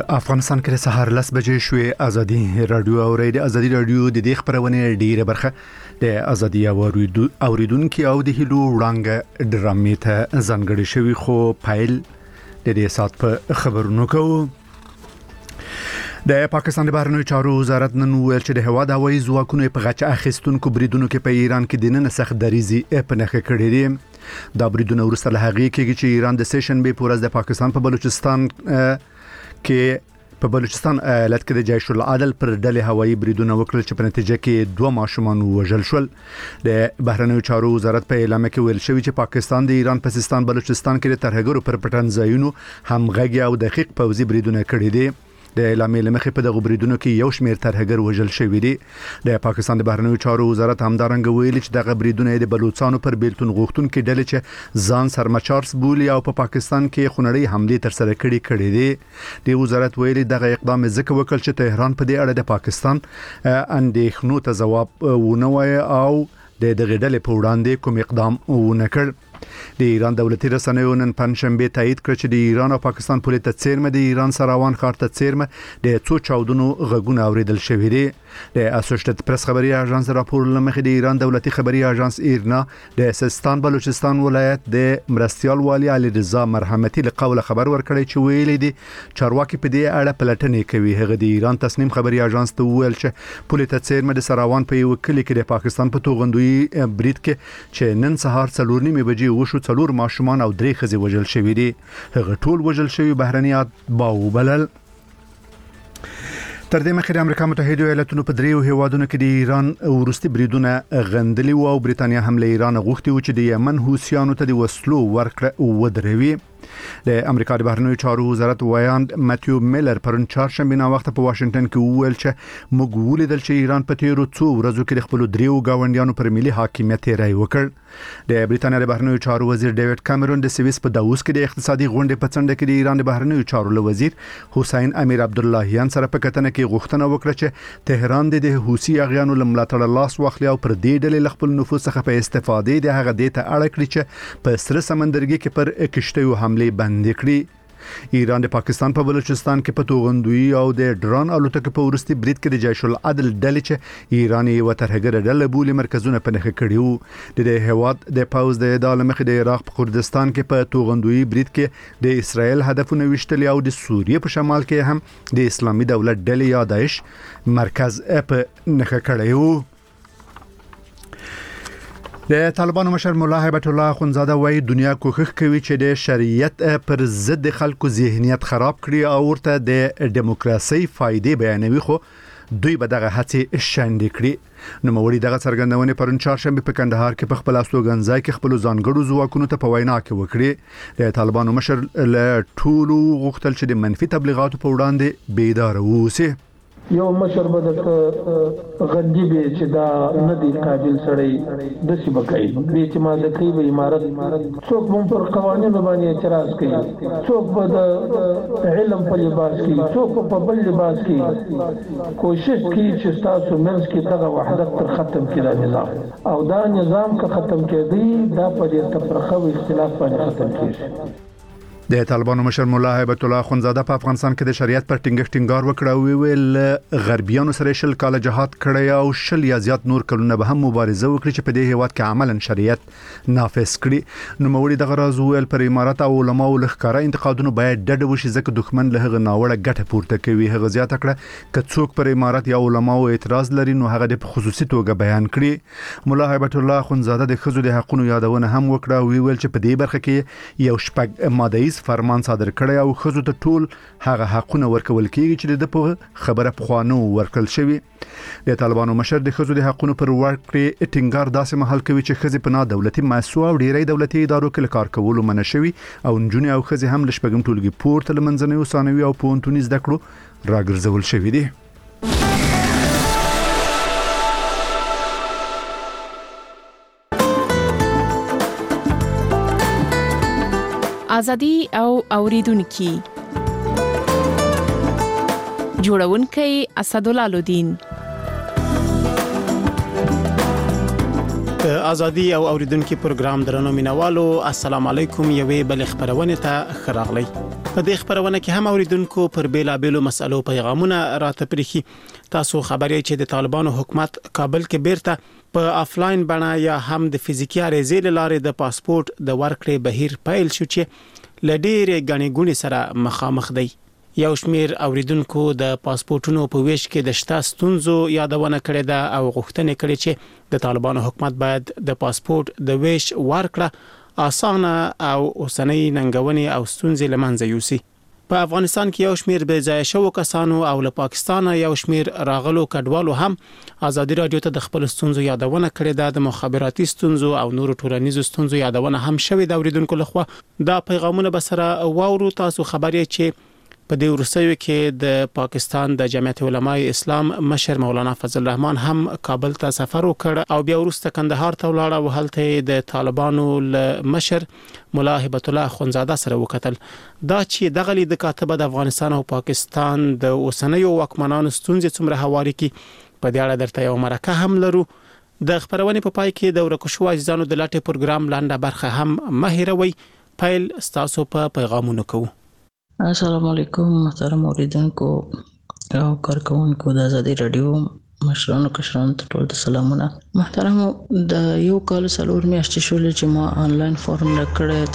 افغانستان کې سهار 10 بجې شوې ازادي رادیو او ازادي رادیو د دې خبرونه ډیره برخه د ازادي اوریدونکو او د هلو وړاندې ډرامې ته ځانګړي شوی خو فایل د دې سات په خبرونو کوو. د پاکستان د بهرنیو چارو وزارت نن ویل چې د هواد هوایي ځواکونو په غچ اخیستونکو بریدونو کې په ایران کې د نن سخت دریزي په نخښه کړې دي. دا بریدونه ورسره لهغه کې چې ایران د سیشن به پورز د پاکستان په بلوچستان کې په بلوچستان ایالت کې د جیش العدل پر ډلې هوایي بریدونه وکړل چې په نتیجه کې 2 ماشومان وژل شول. د بهرنیو چارو وزارت په اعلان کې ویل شوی چې پاکستان د ایران په سیستان بلوچستان کې د ترهګرو پر پټن ځایونو همغږي او دقیق پوځي بریدونه کړي دي. د اعلامې لمخې په دغه بریدونو کې یو شمېر ترهګر وژل شوی دي. د پاکستان د بهرنیو چارو وزارت همدارنګ ویل چې دغه بریدونه د بلوچستانو پر بیلتون غوښتونکو ډلې چې ځان سرمچارس بولي او په پاکستان کې خونړۍ حمله تر سره کړې دي. د وزارت ویلي دغه اقدام ځکه وکړ چې تهران په دې اړه د پاکستان اندېښنو ته ځواب ونه وایي او د دغه ډلې په وړاندې کوم اقدام ونه کړ. د ایران دولتي رسنیو نن پنځشنبه تایید کړ چې د ایران او پاکستان پولیس ته چیرمه د ایران سراوان ښار ته چیرمه د څو چاودنو غږونه اوریدل شوې دي. د اسوسییټډ پریس خبري اژانس راپور لمخې د ایران دولتي خبري اژانس ایرنا د سیستان بلوچستان ولایت د مرستيال والی علي رضا مرحمتي له قوله خبر ورکړی چې ویلي دي چارواکي په دې اړه پلټنې کوي. هغه د ایران تصنیم خبري اژانس ته ویل چې پولیس ته چیرمه د سراوان په یو کلی کې د پاکستان په توغندوی برید کې چې نن سهار 4:30 بجې وشو 4 ماشومان او 3 ښځې وژل شوې دي. هغه ټول وژل شوی بهرنیات باوبلل. تر دې مخکې د امریکا متحده ایالاتونو په دریو هیوادونو کې د ایران ورستي بریدونه غندلي او بریتانیا هم له ایران غوښتي و چې د یمن حوثیانو ته د وسلو ورکړه ودروي. د امریکا د بهرنیو چارو وزارت وایاند ماتیو میلر پرون چهارشنبه نا وخت په واشنگټن کې وویل چې موږ ولیدل چې ایران په تیرو څو ورځو کې د خپل دریو گاونډیانو پر ملي حاکمیت رای وکړ. د بریتانیا د بهرنیو چارو وزیر ډیوډ کامرون د سویس په داووس کې د اقتصادي غونډې په څنډه کې د ایران د بهرنیو چارو وزیر حسین امیر عبداللهیان سره په کتنه کې غوښتنه وکړه چې تهران د حوثي اغیانو لملاتړ لاس واخلي او پر دې ډلې خپل نفوذ څخه په استفادې د هغه د ته اړه کړی چې په سره سمندرګي کې پر کشتیو حمله بند کړي. ایران د پاکستان په بلوچستان کې په توغندوی او د ډرون الوتکو په ورستي برید کې د جیش العدل ډلې چې ایرانی و ترهګر ډله بولی مرکزونه په نخښه کړیو. د هواد د پاوز د ادعا مخې د عراق په کردستان کې په توغندوی برید کې د اسرائیل هدفونه وشتل او د سوریه په شمال کې هم د اسلامي دولت ډلې یا داعش مرکز په نخښه کړیو. د طالبانو مشر مولا هیبت الله اخونزاده وايي دنیا کوښښ کوي چې د شریعت پر ضد خلکو ذهنیت خراب کړي او ورته د دیموکراسي فائدې بیانوي خو دوی به دغه هڅې شاندې کړي. نو موري دغه څرګندونه پرون چهارشنبه په کندهار کې په خپل استوګنځای کې خپل ځانګړو ځواکونو ته په وینا کې وکړي. د طالبانو مشر له ټولو غوښتل چې د منفي تبلیغاتو په وړاندې بیدار اوسي. یو مشر به د غندي به چې دا ندي قابل سړی د سی بکای به چې ما د کوي امارت څوک مون پر قوانینو باندې اعتراض کوي، څوک به د علم په لباس کې، څوک په بل لباس کې کوشش کوي چې تاسو منځ کې دغه وحدت تر ختم کړي نظام او دا نظام که ختم کړي دا په دې تفرقه او اختلاف باندې ختم کیږي. د طالبانو مشر مولا هیبت الله اخونزاده په افغانستان کې د شریعت پر ټینګار وکړ او ویل غربیانو سره شل کال جهاد کړی او شل یا زیات نور کلونه به هم مبارزه وکړي چې په دې هیواد کې عملاً شریعت نافذ کړي. نو موري دغه راز ویل پر امارات او علماء لخکاره انتقادونه باید ډډ وشي ځکه دښمن له هغه ناوړه ګټه پورته کوي. هغه زیاته کړه که څوک پر امارات یا علماء اعتراض لري نو هغه د خصوصي توګه بیان کړي. مولا هیبت الله اخونزاده د خزو د حقوقو یادونه هم وکړه او ویل چې په دې برخه کې یو شپږ ماده فرمان صادر کړی او خزو ته ټول هغه حقونه ورکول کیږي چې د په خبره پخوانو ورکل شوی. د طالبانو مشر د خزو د حقوقو پر ورکړې ټینګار داسې محل کوي چې خزي په دولتي مؤسسو او ډیری دولتي ادارو کې کار کول منع شوی او نجونې او خزي هم لشپګم ټولګي پورته لمنځنوي ثانوي او پونتونی زده کړو راګرځول شوی دي. ازادي او اوریدونکو جوړونکي اسدالله لودین ازادي او اوریدونکو پروګرام درنو مینوالو السلام علیکم یوې بل خبرونه ته خراغلی په دې خبرونه کې هم اوریدونکو پر بیلابېلو مسالو پیغامونه راته پریخي تاسو خبرې چې د طالبانو حکومت کابل کې بیرته په افلاین بڼه یا هم د فزیکي اړیزې لارې د پاسپورت د ورکړې بهیر پیل شو چې لډېرې غني ګونی سره مخامخ دی یو شمیر اوریدونکو د پاسپورتونو په ویش کې د شته ستونزو یادونه کړې ده او غوښتنې کړې چې د طالبانو حکومت باید د پاسپورت د ویش ورکړه اسانه او اوسنۍ ننګونې او ستونزې لمنځه یوسي په افغانستان کې یو شمیر بې ځای شوو کسانو او له پاکستان یو شمیر راغلو کډوالو هم ازادي رادیو ته د خپل ستونزو یادونه کړې ده د مخابراتي ستونزو او نورو ټولنیزو ستونزو یادونه هم شوې د اوریدونکو لخوا دا پیغامونه به سره واورو تاسو خبرې چې په دې ورسېو کې د پاکستان د جمعیت علماء اسلام مشر مولانا فضل الرحمن هم کابل ته سفر وکړ او بیا وروسته کندهار ته ولاړ او هلته د طالبانو مشر مولا هبت الله خونزاده سره وکتل دا چې دغه لید کاتبه د افغانستان او پاکستان د اوسنیو واکمنانو ستونزې څومره هواري کی په دې اړه درته یو مرکه هم لرو د خبرونه په پای کې د ورکوشو عزیزانو د لاټه پروګرام لاندې برخه هم مهیروي فایل ستاسو په پیغامونو کوو السلام علیکم محترم اوریدونکو او کارکونکو د ازادي رادیو مشرانو کشرانو ته ټول سلامونه محترم د یو کال سلور میاشتې شولې چې ما آنلاین فارم راکړی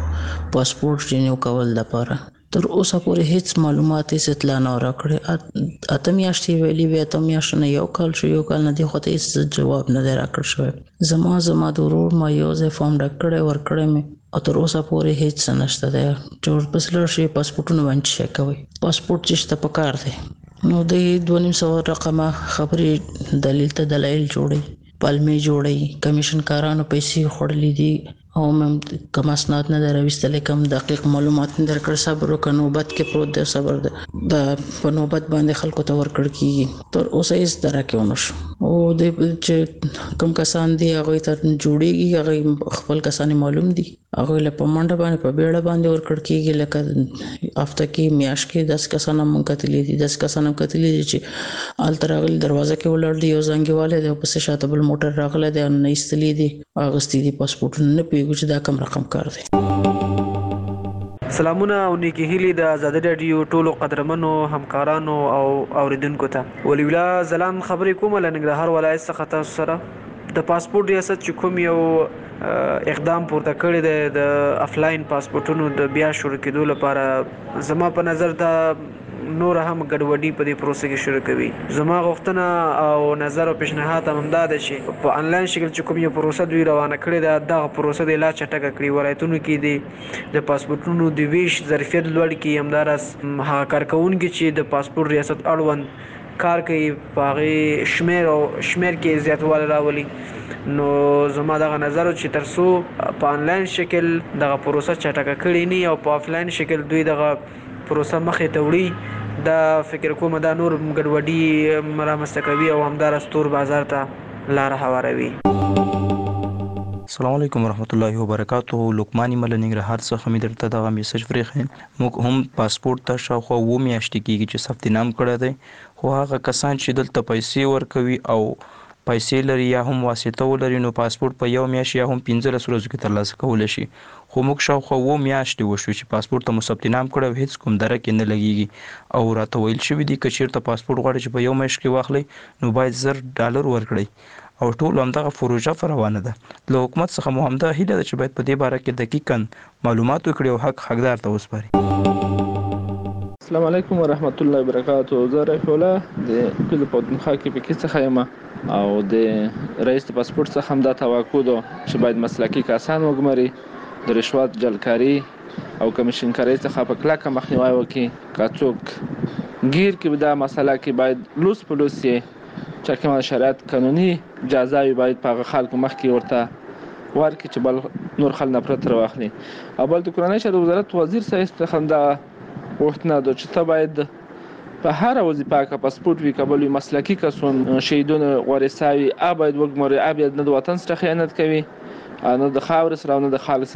د پاسپورت رینیو کول لپاره تر اوسه پورې هیڅ معلومات هیڅ اطلاع نه راکړې اته میاشتې ویلي وې اته میاشتې نه یو کال شو یو کال نه دی خو ته هیڅ جواب نه دی راکړ شوی زما د ورور ما یو ځای فارم راکړی ورکړی مې او تر اوسه پورې هیڅ نشته دی چې ورپسې لاړ شي پاسپورټونه باندې چک کوي پاسپورټ چې شته پکار دی نو د 200 رقمه خبرې دلیل ته دلایل جوړي پالمې جوړي کمیشن کارانو پیسې خورلې دي او مې کوم اسناد نه درويستل کوم دقیق معلومات نه درکړ صبر وکړو نوبت کې پروت دی صبر د په نوبت باندې خلکو ته ورکړ کیږي تر اوسه هیڅ درکه ونه شو او د چې کوم کسان دي هغه ته جوړيږي هغه خپل کسان معلوم دي هغه له پمنډه باندې په بیړه باندې ورکړ کیږي لکه هفته کې میاش کې 10 کسان هم کتلې دي 10 کسان هم کتلې دي چې التراغل دروازه کې ولر دي یو زنګواله دی په شاته بل موټر راغله دی نه استلې دي اغستې دي پاسپورت نه پیږي چې دا کم رقم کار دی سلامونه او نیکی هیلی د ازادي رادیو ټولو قدرمنو همکارانو او اوریدونکو ته ولی الله زلام خبرې کوم له ننګرهار ولایت څخه تاسو سره د پاسپورت ریاست چې کوم یو اقدام پورته کړی دی د افلاین پاسپورتونو د بیا شروع کېدو لپاره زما په نظر دا نور هم ګډوډي په دې پروسه کې شروع کوي زما غوښتنه او نظر او پیشنهاد هم دا ده چې په انلاین شکل چې کوم یو پروسه دوی روانه کړې ده دغه پروسه د لا چټکه کړي ولایتونو کې د پاسپورتونو د ویش ظرفیت لوړ کړي همدارس هغه کارکونکي چې د پاسپورت ریاست اړوند کار کوي په شمیر کې زیاتوالی راولي نو زما دغه نظر چې ترسو په انلاین شکل دغه پروسه چټکه کړي نه او په افلاین شکل دوی دغه پروسه مخې ته وړي دا فکر کوم دا نور ګډوډي مرامسته کوي او همدارس تور بازار ته لار هواروي السلام علیکم ورحمت الله وبرکاتہ لقمانی ملنګرهار څخه مې درته دا میسج فریخم موږ هم پاسپورت ته شاوخوا 2 میاشتې کېږي چې ثبت نام کړی دی خو هغه کسان چې دلته پیسې ورکوي او پیسې لري یا هم واسطه ولري نو پاسپورت په یو میاشت یا هم 15 ورځو کې ترلاسه کولای شي خو موږ شاوخوا 2 میاشتې وشو چې پاسپورت ته ثبت نام کړو هیڅ کوم درک نه لګيږي او راته ویل شوی دی چې چیرته پاسپورت غواړي چې په یو میاشت کې واخلي نو باید $1000 ورکړي او ټول همدغه پروژه روانه ده له حکومت څخه مو همدا هیله ده چې باید په دې باره کې دقیقاً معلومات وکړي او حقدار ته وسپاري السلام علیکم ورحمت الله وبرکاتہ زه رفیع الله د کله په دمخه کې په څه خیمه او د رئیس پاسپورت څخه هم دا توقع ده چې باید مسلکی کسان وګمري د رشوت جلکاری او کمیشن کاری څخه په کلکه مخنیوي وکړي که څوک گیر کې دا مسله کې باید لوس پلوس یې چې کومه شرایط قانوني اجازه باید په خلکو مخ کې ورته ورکړي چې بل نور خل نه پرته واخلي او بل د کورنۍ شؤون وزارت وزیر صاحب څخه دا وختنه د چې ته باید په هر وظیفه کې پاسپورت وی کول مسلکی کسون شهیدون ورثاوي ابد وګمري ابد نه د وطن سره خیانت کوي نه د خاور سره نه د خالص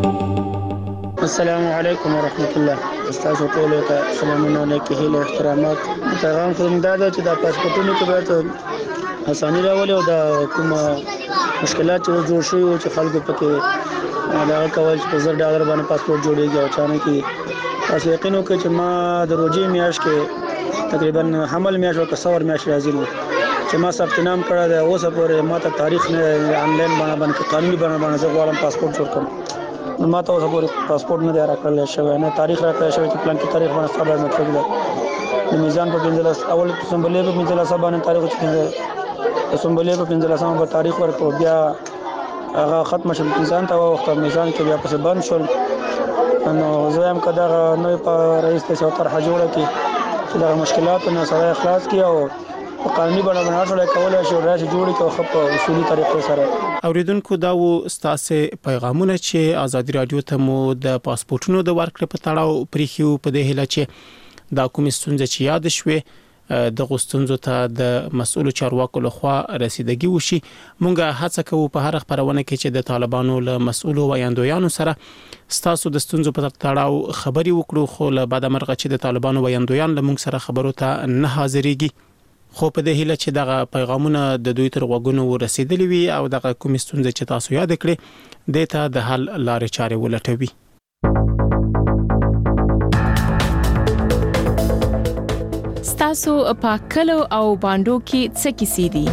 سره السلام علیکم ورحمت الله استاد ټول ته سلامونه علیکم هیله احترامات پیغام کوم دا چې د پاسپورتونو کې باید اساني راولي او د کوم مشکلات چې جوړ شوي او چې خلکو پکې دا کول چې $1000 باندې پاسپورت جوړیږي او چانه کې تاسو یقین وکړئ چې ما د روزي میاشت کې تقریبا حمل میاشت او کسور میاشت راځي نو چې ما ثبت نام کړی دی اوس پورې ما ته تاریخ نه آنلاین باندې قانوني باندې زه غواړم پاسپورت جوړ کړم ما ته اوس پورې پاسپورت نه دی راکړل شوی نه تاریخ راکړل شوی چې پلان کې تاریخ باندې خبر مطلب دی د میزان په 15 اول سمبلې په 15 باندې تاریخ چې سمبلې په 15 په تاریخ ورکو بیا هغه ختم شول میزان ته وخت میزان کې بیا پس بند شول نو زه هم کدا نو په رئیس ته طرح جوړه کی چې دا مشکلات نه سره اخلاص کی او قانوني باندې ټول کولای شي راځي جوړي کو خپ اصولي طریقې سره. اوریدونکو دا و ستاسو پیغامونه چې ازادي رادیو ته مو د پاسپورتونو د ورکړې په تړاو پریخیو په دې هله چې دا کوم ستونزې چې یاد شوي د غوستونزو ته د مسؤل چارواکو لخوا رسیدګي وشي. مونږه هڅه کوو په هر خبرونه کې چې د طالبانو له مسؤل ویاندویانو سره ستاسو د ستونزو په تړاو خبري وکړو خو له بعد مرغه چې د طالبانو ویاندویان له مونږ سره خبرو ته نه حاضرېږي خو په دې هله چې دغه پیغامونه د دوی تر غوږونو ورسېدلي وي او دغه کوم ستونزې چې تاسو یاد کړئ د ته د حل لارې چارې ولټوي. ستاسو په کلو او باندو کې څه کیسې دي؟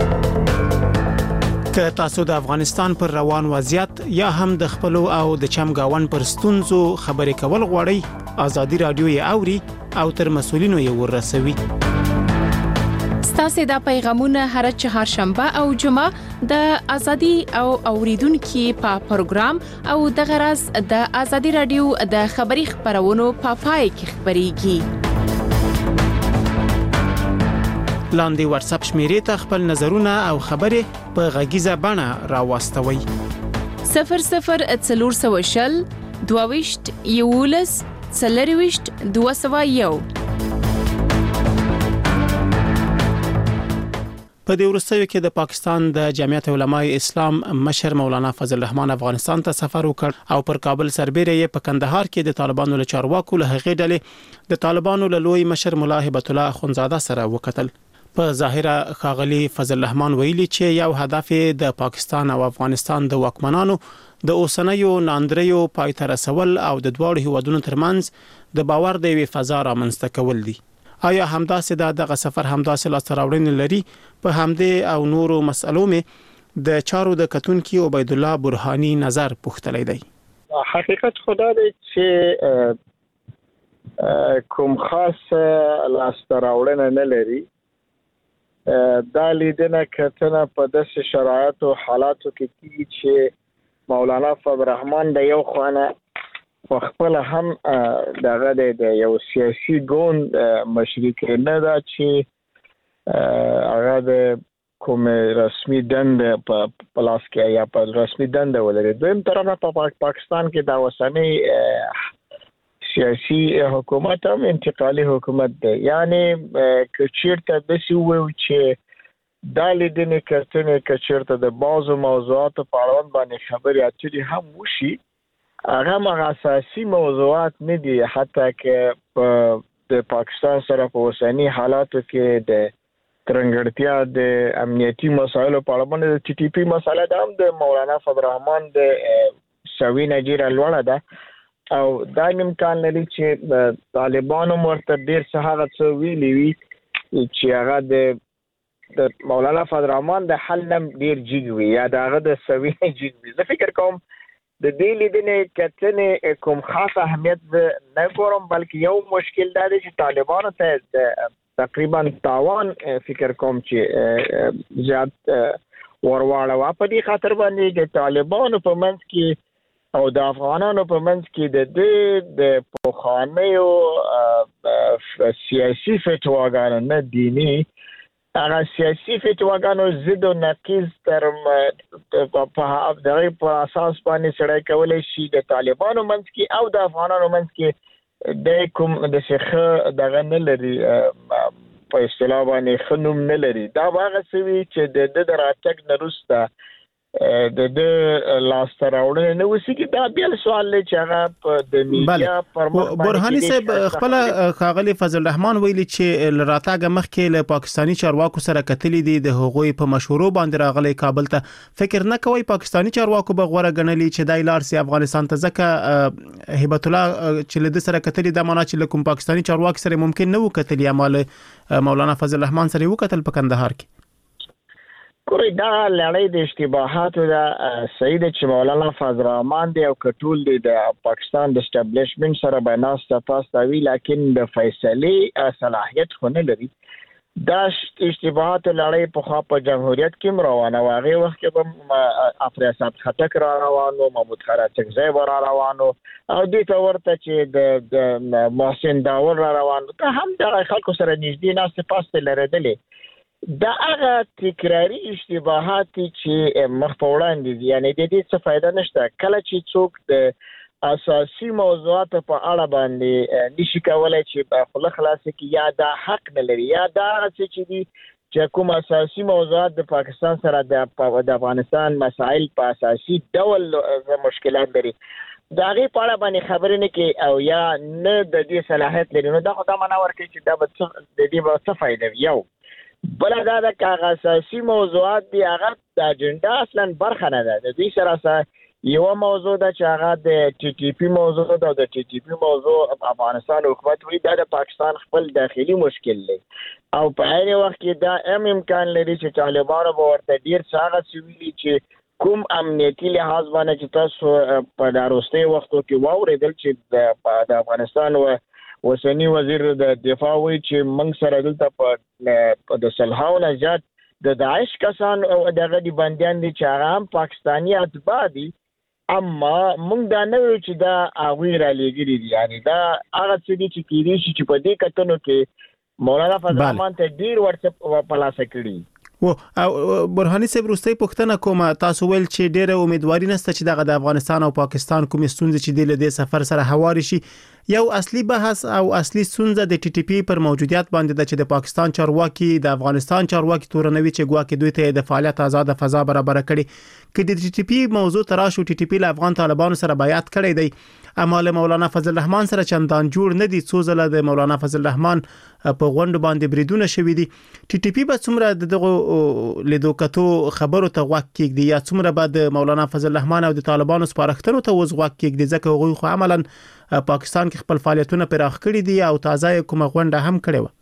که تاسو د افغانستان پر روان وضعیت یا هم د خپل او د چمګاون پر ستونزو خبرې کول غواړئ ازادي رادیو یې اوري او تر مسؤلینو یې ورسوي. تاسو دا پیغامونه هر چهارشنبه او جمعه د ازادي او اوریدونکو په پروګرام او د غرض د ازادي رادیو د خبري خبرونو په پای کې خبريږي. لاندې واتس اپ شمیرې ته خپل نظرونه او خبرې په غږیزه بڼه راوستوي. 0040 22 یولس 22 201. په دې ورستیو کې د پاکستان د جمعیت علماء اسلام مشر مولانا فضل الرحمن افغانستان ته سفر وکړ او پر کابل سربېره یې په کندهار کې د طالبانو له چارواکو له هغې ډلې د طالبانو له لوی مشر مولا هبت الله اخونزاده سره وکتل. په ظاهره ښاغلي فضل الرحمن ویلي چې یو هدف د پاکستان او افغانستان د واکمنانو د اوسنیو ناندریو پای ته رسول او د دواړو هیوادونو ترمنځ د باور د یوې فضا رامنځته کول دي. آیا همداسې دغه سفر همداسې لاسته راوړنې لري؟ په همدې او نورو مسئلو مې د چارو د کتونکو عبید الله برهانی نظر پوښتلی دی. حقیقت خدا دی چې کوم خاص لاسته راوړنه نه لري. دا لیدنه کتنه په داسې شرایطو حالاتو کې کیږي چې مولانا فضل الرحمن د یو خوانه خپل هم دغه د یو سیاسي ګوند مشرک نه دا چې هغه د کوم رسمي دند په پلاس کې یا په رسمي دند ولري. دویم طرف په پاکستان کې دا وسنۍ سیاسي حکومت هم انتقالي حکومت دی. یعنی کچیرته د سیوو چې دا لیدنې کتنې کچیرته د بعضو موضوعاتو په اړه باندې خبرې اترې هم وشي هغه اساسي موضوعات نه دي. حتی که د پاکستان سره په اوسني حالاتو کې د ترنګړتیا د امنیتي مسایلو په اړه باندې د ټي ټي پی مسله د هم د مولانا فضل الرحمن د سوي نجیره لوړه ده او دا امکان لري چې طالبانو ورته ډیر څه هغه څه ویلي وي چې هغه د مولانا فضل الرحمن د حل نم ډیر جګ وي یا دغه د سوي جګ وي. زه فکر کوم د دې لیدنې کتنې کوم خاص اهمیت نه ګورم بلکې یو مشکل دا دی چې طالبانو ته تقریبا تاوان فکر کوم چې زیات ورواړه په دې خاطر باندې د طالبانو په منځ کې او د افغانانو په منځ کې د پوخانیو سیاسي فتواګانو نه دینی هغه سیاسي فتواګانو ضد او نقیض تر په دغه په اساس باندې سړی کولای شي د طالبانو منځ کې او د افغانانو منځ کې د کوم د څخه دغه نه لري په اصطلاح باندې خنوم نه لري. دا هغه څه وی چې د راتګ نه وروسته د لاستر اورنه نو وسیګي دا بیا سوال لري چې هغه د میډیا پرمخ برهاني صاحب خپل خاغلی فضل الرحمن ویلي چې لراتاګه مخکې له پاکستانی چارواکو سره کتلې دي د هغوی په مشورو باندې راغلي کابل ته فکر نه کوي پاکستانی چارواکو به غوړه غنلي چې دای لار سي افغانستان ته ځکه هبت الله چې له سره کتلې د معنا چې کوم پاکستانی چارواکي سره ممکن نه وکتلې اعمال مولانا فضل الرحمن سره وکتل په کندهار کې کوي دا لړۍ د اشتباهاتو دا سید چې مولانا فضل الرحمن دی او کټول دی د پاکستان د اسټابلیشمنت سره بناس تاسو وی لیکن د فیصله صلاحیت خونه لري دا اشتباهات لړۍ په خوا په جمهوریت کې روانه واغې وخت کې افریاسات خټک را روانو محمود خراچکزی را روانو او دې ته ورته چې د محسن داور را روانو ته هم د خلکو سره نږدې ناس پاسته لريدلې دا هغه تکراری اشتباهات چې مخ په وړاندې دي یعنی د دې څه فائدہ نشته کله چې څوک د اساسي موضوعات په اړه باندې نشي کولای چې خپل خلاص کې یا دا حق نه لري یا دا چې دي چې کوم اساسي موضوعات د پاکستان سره د افغانستان مسائل په اساسي ډول مشکلات لري دا غي په اړه باندې خبرې نه کوي او یا نه د دې صلاحیت لري نو دا خو دا معنا ورکوي چې دا د دې څه فائدہ یو بل دا د کاغذ اساسي موضوعات دی هغه د اجنډا اصلا برخه نه ده د دې سره یو موضوع د چې هغه د ټي ټي پی موضوع ده د ټي ټي پی موضوع افغانستان حکومت وی د پاکستان خپل داخلي مشکل دی او په هر وخت کې دا امکان لري چې طالبانو به ورته ډیر څنګه سویلي چې کوم امنیتي لحاظ باندې چې تاسو په داروستي وختو کې واورېدل چې د افغانستان وسنی وزیر د دفاع وی چې موږ سره دلته په د سلهاو نه زیات د داعش کسان او دغه دی بنديان دي چې هغه پاکستانی اتباع دي اما موږ دا نه وی چې دا هغه را لګري دي یعنی دا هغه څه دي چې کیږي چې په دې کتنو کې مولانا فضل الرحمن ته ډیر ورڅ په لاس کړی او برهاني صاحب روستي پښتنه کومه تاسو ویل چې ډېره امیدواري نشته چې د افغانستان او پاکستان کومې ستونزې چې د دې سفر سره هواري شي یو اصلي بحث او اصلي ستونزه د ټي ټي پی پر موجودیت باندې د چې د پاکستان چارواکي د افغانستان چارواکي تورنوي چې ګواکې دوی ته د فعالیت آزاد فضا برابر کړي کې د ټي ټي پی موضوع تراشو ټي ټي پی له افغان طالبانو سره بیعت کړی دی اما له مولانا فضل الرحمن سره چندان جوړ نه دي څو ځله د مولانا فضل الرحمن په غونډه باندې بریدونه شوې دي ټي ټي پی به څومره دغه لیدوکتو خبرو ته غوږ کېږي یا څومره به د مولانا فضل الرحمن او د طالبانو سپارښتنو ته وځغوږ کېږي ځکه هغوی خو عملاً پاکستان کې خپل فعالیتونه پراخ کړي دي او تازه کومه غونډه هم کړې و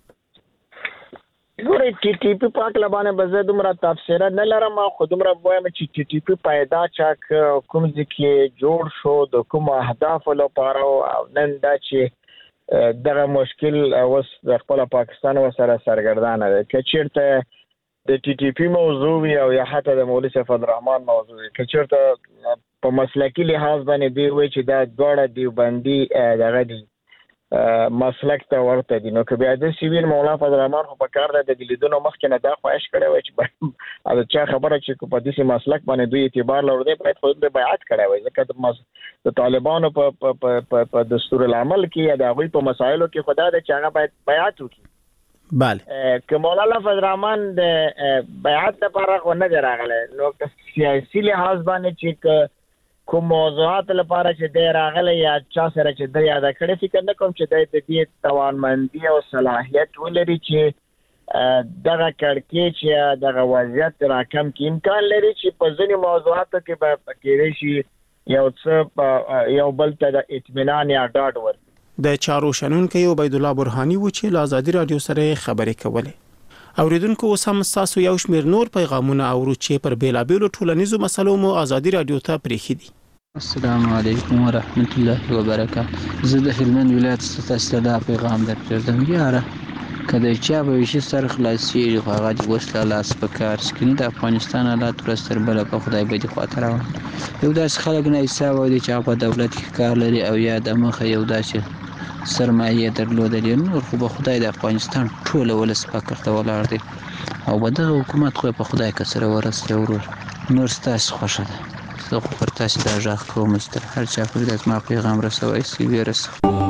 ګورې ټي ټي پی پاک لبانه بزه دومره تفسیر نه لرم خو دومره وایم چې ټي ټي پی پیدا چاک کوم ځکه جوړ شو د کوم اهداف لپاره او نن دا چې دغه مشکل اوس د خپل پاکستان سره سرګردانه ده چې چیرته د ټي ټي پی موضوع او یا حتی د مولوی فضل الرحمن موضوع چې چیرته په مسلکی لحاظ باندې دی وای چې دا دوړه دیوبندي دغه دی مسلک ته ورته دي نو که بیا د سیویل مولانا فضل الرحمن په کار د لیدونو مخکې نه دا خواهش کړی وای چې دا چا خبره چې په دې مسلک باندې دوی اعتبار لري باید خود به بیعت کړی وای ځکه د طالبانو په دستور العمل کې دا غوي په مسایلو کې خدای د چاغه باید بیعت وکړي بله که مولانا فضل الرحمن د بیعت لپاره خو نه راغله نو سیاسي لحاظ باندې چې کوم موضوعات لپاره چې د راغله یا چا سره چې د یاد کړی فکر نه کوم چې د دې توانمندي او صلاحیت ولري چې دغه کړکې چې دغه وضعیت راکم کې امکان لري چې په ځینې موضوعاتو کې به کېږي شي یو څه یو بل ته د اطمینان یا ډاډ ورکړي د چارو شنونکو عبید الله برهاني و چې له آزادي رادیو سره خبرې کولې اوریدونکو اوس هم تاسو یو شمېر نور پیغامونه اورو چې پر بیلابېلو ټولنیزو مسلو مو آزادي رادیو ته پریښي دي السلام علیکم ورحمت الله وبرکاته زه د هلمند ولایت ستاسو ته پیغام درکړم یاره کله چې به وشي سر خلاصي هغه د وسله لاس په کار سکین د افغانستان حالات ورستر بل په خدای به دي خاطر یو داس خلک نه حساب ودی چې په دولت کې کار لري او یا د مخه یو داسې سرمایه درلودل نور خو به خدای د افغانستان ټول ولس فکر ته ولاړ دي او به د حکومت خو په خدای کسره ورسره ورور نور ستاسو خوښه ده زه خو پر تاسو دا ژغ کوم ستر هر چا پر دې ما پیغام رسوي سی ویرس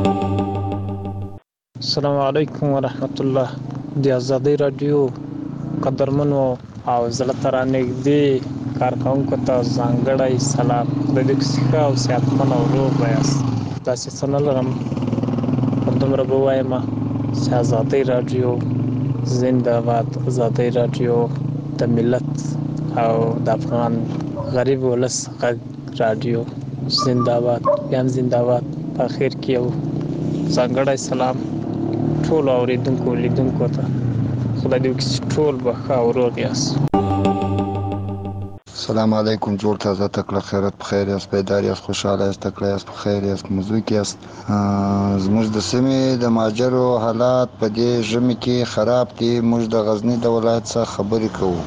السلام علیکم ورحمت الله د آزادی رادیو قدرمنو او زړه ترانه دې کارکونکو ته ځانګړی سلام. د دې ښه او صحتمند او روغ یاست. داسې څه نه لرم، همدومره به ووایم چې ازادي راډیو زنده باد. ازادي راډیو د ملت او د افغان غریب ولس غږ راډیو زنده باد. بیا هم زنده باد. په اخر کې یو ځانګړی سلام ټولو اوریدونکو لیدونکو ته. خدای دې وکړي چې ټول به ښه او روغ یاست. السلام علیکم. جوړ تازه تکړه خیرت په خیر یاست، بیدار یاست، خوشاله یاست، تکړه یاست، په خیر یاست، مزوک یاست. زموږ د سیمې د ماجرو حالات په دې ژمي کې خراب دي. موږ د غزنی د ولایت څخه خبرې کوو.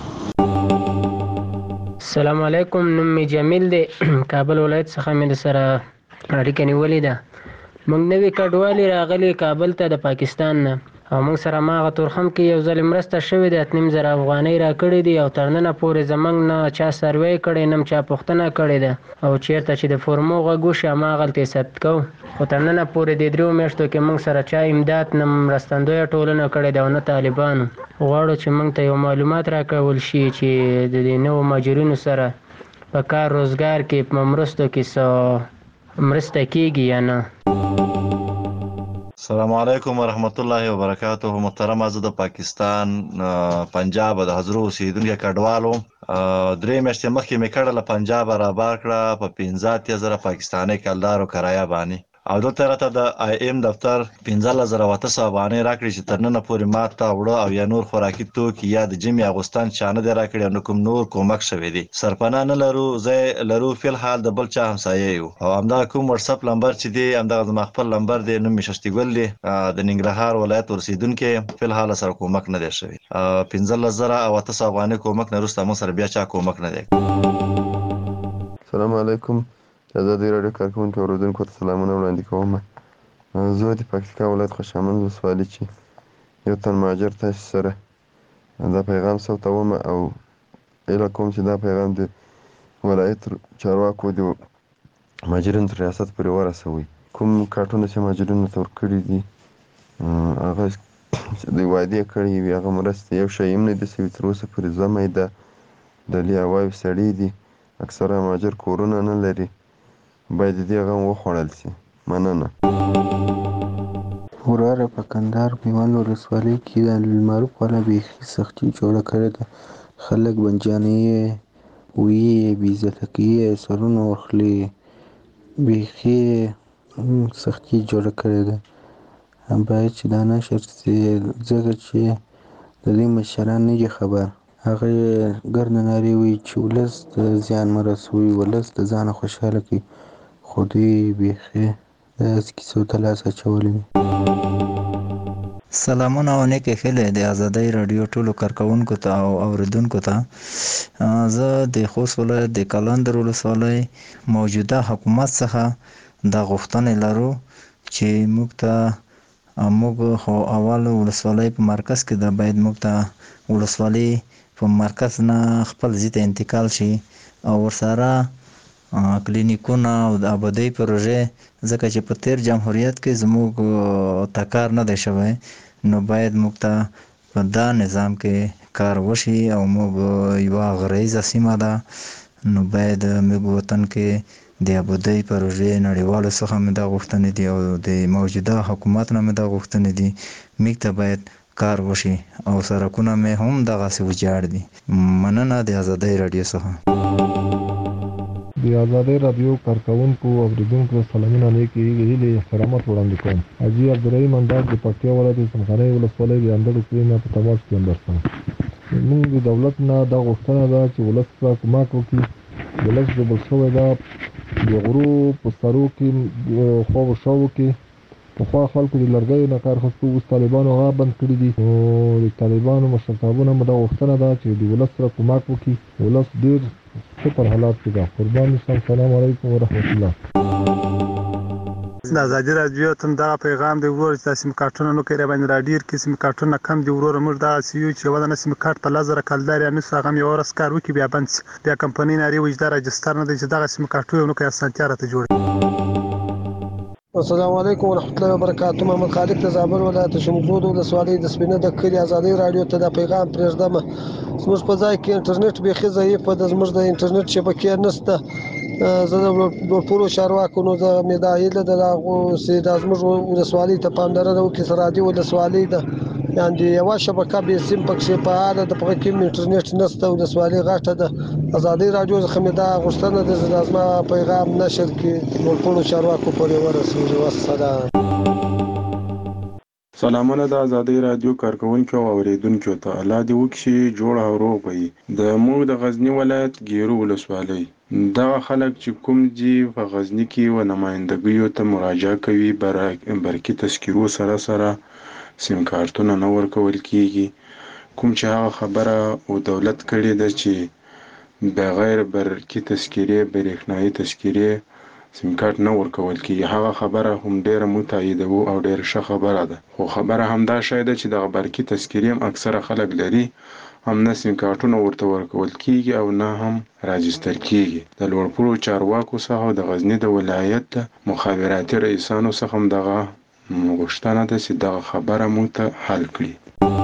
السلام علیکم. نوم می جمیل دی. کابل ولایت څخه مې سره اړیکه نیولې ده. موږ نوې کډوالي راغلي کابل ته د پاکستان نه، او موږ سره ماغه تورخم کې یو ځل مرسته شوې ده. 8,000 افغانۍ راکړې دي او تر ننه پورې زموږ نه چا سروې کړې، نه چا پوښتنه کړې ده. او چیرته چې د فورمو غږ وشي هماغلته ثبت کوو. خو تر ننه پورې د 3 میاشتو کې موږ سره چا امداد نه مرستندویه ټولنه کړې ده او نه طالبانو. غواړو چې موږ ته یو معلومات راکول شي چې د دې نوو مهاجرینو سره په کار روزګار کې په مرستو کې څه مرسته کیږي یا نه. السلام علیکم ورحمت الله وبرکاته. محترم زه د پاکستان پنجاب د حضرو اوسیدونکو کډوالو 3 میاشتې مخکې مې کړه پنجاب را بار کړه په 15,000 پاکستاني کلدارو کرایه باندې، او دلته راته د آی ایم دفتر 15,800 افغانۍ راکړي چې تر ننه پورې ماته وړه او یا نور خوراکي توکي یا د جمعې اغوستان چا نه دی راکړي او نه کوم نور کومک شوی دی. سرپناه نه لرو، ځای لرو فی الحال د بل چا همسایه یو، او همدغه کوم واتساپ نمبر چې دی همدغه زما خپل نمبر دی. نوم مې ششتي ګل دی، د ننګرهار ولایت اوسیدونکی. فی الحال سره کومک نه دی شوی. 15,800 افغانۍ کومک نه وروسته موږ سره بیا چا کومک نه دی. السلام علیکم. ازادي راډیو کارکونکو اوریدونکو ته سلامونه وړاندې کوم. زه د پکتیکا ولایت خوشامند ولسوالۍ چې یو تن مهاجر تاسو سره دا پیغام ثبتوم او اله کوم چې دا پیغام د ولایت چارواکو د مهاجرینو تر ریاست پورې ورسوي. کوم کارټونه چې مهاجرینو ته ورکړي دي هغه د وعدې کړي وي هغه مرستې یو شی هم نه دي سوي تر اوسه پورې. زمې د ډلې هواوي سړي دي، اکثره مهاجر کورونه نه لري، باید دې غم وخوړل شي. مننه. وراره په کندهار میوند ولسوالۍ کې د المعروف والا بیخي سختي جوړه کړې ده. خلک بنجانې وي بې عزته کوي، سرونه ورخلي، بیخي سختي جوړه کړې ده. باید چې دا نشر شي ځکه چې د دې مشران نه دي خبر. هغه ګرنه نارې وي چې ولس د زیان مرسوي، ولس د ځانه خوشحاله کوي، خو دوی بیخي داسې کیسو ته لاس اچولی وي. سلامونه او نیکې ښې د ازادۍ راډیو ټولو کارکونکو ته او اوریدونکو ته. زه د خوست ولایت د کلندر ولسوالۍ موجوده حکومت څخه دا غوښتنې لرو چې موږ خو اول ولسوالۍ په مرکز کې ده، باید موږ ته ولسوالۍ په مرکز نه خپل ځای ته انتقال شي او ورسره کلینیکونه او د آبادۍ پروژې، ځکه چې په تیر جمهوریت کې زموږ ته کار نه دی شوی، نو باید موږ ته په دا نظام کې کار وشي. او موږ یوه غرایزه سیمه ده، نو باید موږ وطن کې د آبادۍ پروژې نړیوالو څخه مې دا غوښتنې دي او د موجوده حکومت نه مې دا غوښتنې دي. موږ ته باید کار وشي او سړکونه مې هم دغسې ویجاړ دي. مننه د ازادۍ راډیو څخه. د ازادۍ راډیو کارکونکو او اوریدونکو سلامونه نیکې هیلې احترامات وړاندې کوم. حاجي عبدالرحیم انداز د پکتیا ولایت څمکنۍ ولسوالۍ د اندړو کلي نه په تماس کې درسم. موږ د دولت نه دا غوښتنه ده چې ولس ته کومک وکړي. ولس ډوبل شوی ده د غرو په سرو کې خوب و شاو کې. پخوا خلکو د لرګیو نه کار اخیسته، اوس طالبانو هغه بند کړي دي. نو د طالبانو مشرتابونه مو دا غوښتنه ده چې د ولس سره کومک وکړي. ولس ډېر سپر حالات کې ده. قربان شم. سلام علیکم ورحمت الله. د ازادي راډیو ته دا پیغام دی ورور چې سیم کارتونه نو کوي باندې راډیر کې سیم کارتونه کم دی ورور موږ دا سیو چې ودانه سیم کارت په لزر کلدار یا نو هغه یو ورس کار وکي بیا بند بیا کمپنی ناری وجدار رجستر نه دی چې دا سیم کارت یو نو کوي اسانتیا راته جوړ. السلام علیکم ورحمۃ اللہ وبرکاتہ. محمد خالق د زابل ولایت شمولود ولسوالۍ د سپینه د کلي ازادي رادیو ته د پیغام پرېږدم. زموږ په ځای کې انټرنیټ بیخي ضعیف ده، زموږ د انټرنیټ شبکې نشته. زه د لوړپوړو چارواکو نو د مې دا هیله ده چې دا زموږ ولسوالۍ ته پاملرنه وکړي. سرحدي ولسوالۍ ده، یعنې یوه شبکه بې سیم پکښې فعاله ده، په هغه کې انټرنیټ نشته. ولسوالۍ غټه ده. ازادي رادیو څخه مې دا غوښتنه ده چې دا زما پیغام نشر کړي، لوړپوړو چارواکو پورې ورسوي. والسلام. سلامونه د ازادي رادیو کارکونکو او اوریدونکو ته. الله دې وکړي جوړ او روغ وي. د موږ د غزنی ولایت ګیرو ولسوالۍ دغه خلک چې کوم دي په غزنی کې و نمائندګیو ته مراجعه کوي، برقي تذکرو سره سیم کارتونه نه ورکول کیږي. کوم چې هغه خبره او دولت کړې ده چې بغیر برقي تذکرې برېښنایي تذکرې سیم کارت نه ورکول کیږي، هغه خبره هم ډیره متایدوو او ډیره ښه خبره ده. خو خبره همدا شی ده چې دغه برقي تذکرې هم اکثره خلک لري، هم نه سیم کارتونه ورته ورکول کیږي او نه هم راجستر کیږي. د لوړپوړو چارواکو څخه د غزنی د ولایت مخابراتي رئیسانو څخه هم دغه غوښتنه ده چې دغه خبره موږ ته حل کړي.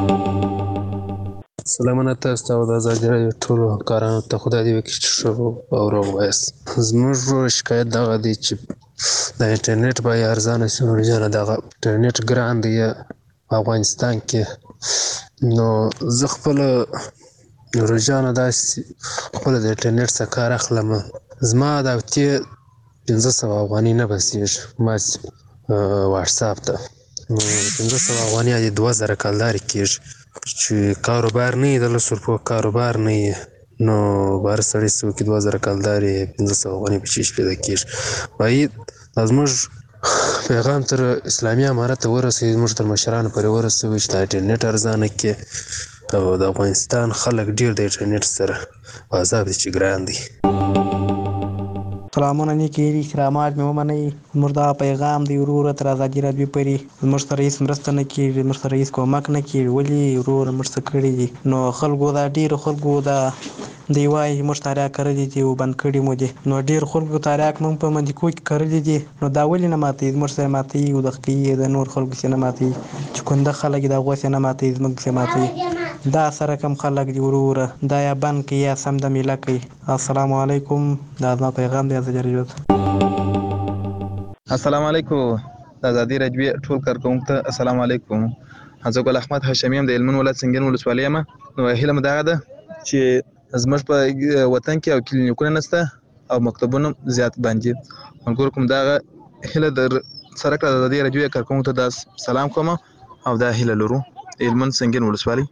سلامونه تاسو ته د ازادي رادیو ټولو همکارانو ته. خدای دې وکړي چې ښه او روغ وایاست. زموږ شکایت دغه دی چې د انټرنیټ بیه ارزانه شي. نورجانه دغه انټرنیټ ګران دی په افغانستان کې. نو زه خپله نورجانه داسې خپله د انټرنیټ څخه کار اخلم. زما د هفتې 500 افغانۍ نه بسیږي ما واټساپ ته. 500 افغانۍ د 2000 کلدارې کېږي چې کاروبار نه وي، د 100 روپو کاروبار نه وي، نو بهر سړی څه وکړي 2000 کلدارې 500 افغانۍ په چیش پیدا کېږي. باید دا زموږ پیغام تر اسلامي امارت ته ورسوي، زموږ تر مشرانو پورې ورسوي چې دا انټرنیټ ارزانه کړي. او د افغانستان خلک ډېر د انټرنیټ سره په عذاب دي چې ګران دي. سلامونه نیکې احترامات مې ومنئ. زموږ دا پیغام دی وروره تر ازادي رادیو پورې. زموږ سره هېڅ مرسته نه کېږي، زموږ سره هېڅ کومک نه کېږي. ولې وروره موږ څه کړي دي؟ نو خلکو دا ډېرو خلکو دا دی وایي موږ تاریاک کرلي دي او بند کړي مو دي. نو ډېر خلکو تاریاک موږ په مندیکو کې کرلي دي. نو دا ولې نه ماتوي؟ زموږ سره ماتوي او د خکې د نور خلکو سره نه ماتوي. چې کنده خلک د هغو سره نه ماتوي، زموږ سره ماتوي. دا سره کم خلک دي وروره دا یا بند کړي یا سم د میله کوي. السلام علیکم. دا زما پیغام دی ازادي رادیو ته. السلام علیکم د ازادي رادیو ټول کارکونکو ته السلام علیکم. زه ګل احمد هاشمي یم د هلمند ولایت سنګین ولسوالۍ یم. نو هیله مې دغه ده چې زموږ په وطن کې او کلینیکونه نشته او مکتبونه زیات باندې. ملګرو کوم دغه هیله در سره کړه د ازادي رادیو کارکونکو ته دا سلام کوم او دا هیله لرو هلمند سنګین ولسوالۍ.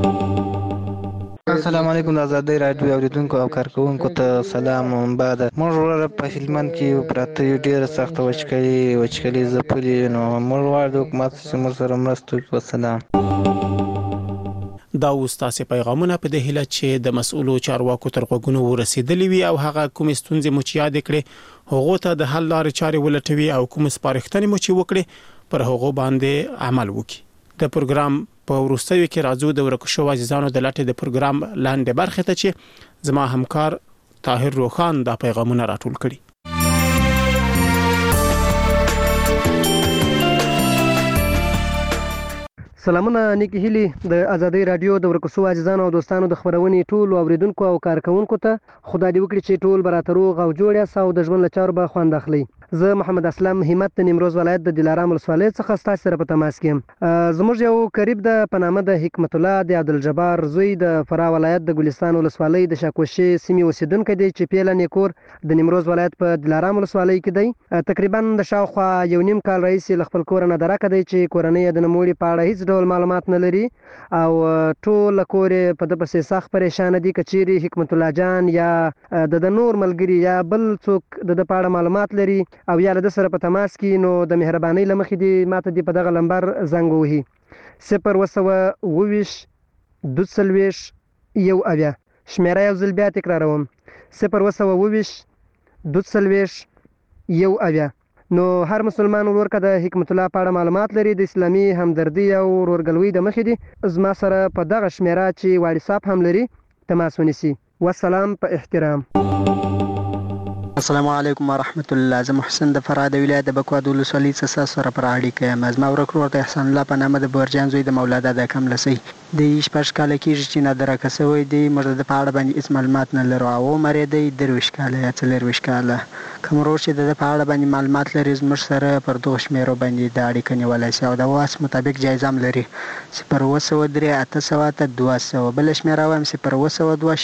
السلام علیکم د ازادي رادیو اوریدونکو او کارکونکو ته سلام. بعد موږ وروره په هلمند کې پراته یو ډېره سخته وچکالي ځپلې. نو موږ غواړو د حکومت چې موږ سره مرسته وکړي. والسلام. دا اوس تاسې پیغامونه په دې هیله چې د مسؤلو چارواکو تر غوږونو ورسېدلي وي او هغه کومې ستونزې مو چې یادې کړې هغو ته د حل لارې چارې ولټوي او کوم سپارښتنې مو چې وکړې پر هغو باندې عمل وکړي. د پروګرام په وروستیو کې راځو د ورکو شوو عزیزانو د لټې د پروګرام لاندې برخې ته چې زما همکار طاهر روخان دا پیغامونه راټول کړي. سلامونه نیکی هیلی د ازادي رادیو د ورکو شوو عزیزانو او دوستانو د خبرونې ټول اوریدونکو او کارکونکو ته خدای دې وکړي چې ټول برابر روغ او جوړ یاست او د ژوند له چارو به خوند اخلي. زه محمد اسلم همت د نیمروز ولایت د دلارام ولسوالۍ څخه ستاسو سره په تماس کې یم. زموږ یو قریب د پنامه د حکمت الله د عبدالجبار زوی د فرا ولایت د ګلستان ولسوالۍ د شاکوشي سیمې اوسیدونکی دی چې پیله نیکور د نیمروز ولایت په دلارام ولسوالۍ کې دی. تقریبا د شاوخوا یو نیم کال راهیسې له خپل کوره نه درکه دی چې کورنۍ د نوموړي په اړه هیڅ ډول معلومات نه لري او ټول کور په د پسې سخت پریشان دي. کچيري حکمت الله جان یا د نور ملګری یا بل څوک د پاړه معلومات لري او یا د سره په تماس کې نو د مهرباني لمخې دی ماته دی په دغه نمبر زنګ وهي 022 22 یو اویا شمیره یو ځل بیا تکراروم 022 22 یو اویا. نو هر مسلمان ورکه د حکمت الله په اړه معلومات لري د اسلامي همدردي او ورورګلوي د مخې دی زما سره په دغه شمیره چې واتساپ هم لري تماس ونیسي. والسلام په احترام. السلام علیکم ورحمت الله. زه محسن د فراه د ولایت د بکواد ولسوالۍ څخه سره پر اړیکه یم. زما ورک ورور د احسان الله په نامه د بورجان زوی د مولا دادا کملسۍ د 16 کاله کېږي چې نادرکه شوی دی. موږ د په اړه باندې هېڅ معلومات نه لرو. او عمر یې دی 23 کاله یا 24 کاله. کوم ورور چې د په اړه باندې معلومات لري زموږ سره پر دغو شمېرو باندې د اړیکه نیولی شي او د واس مطابق جایزه هم لري 0703 800 200. بله شمېره وایم 0702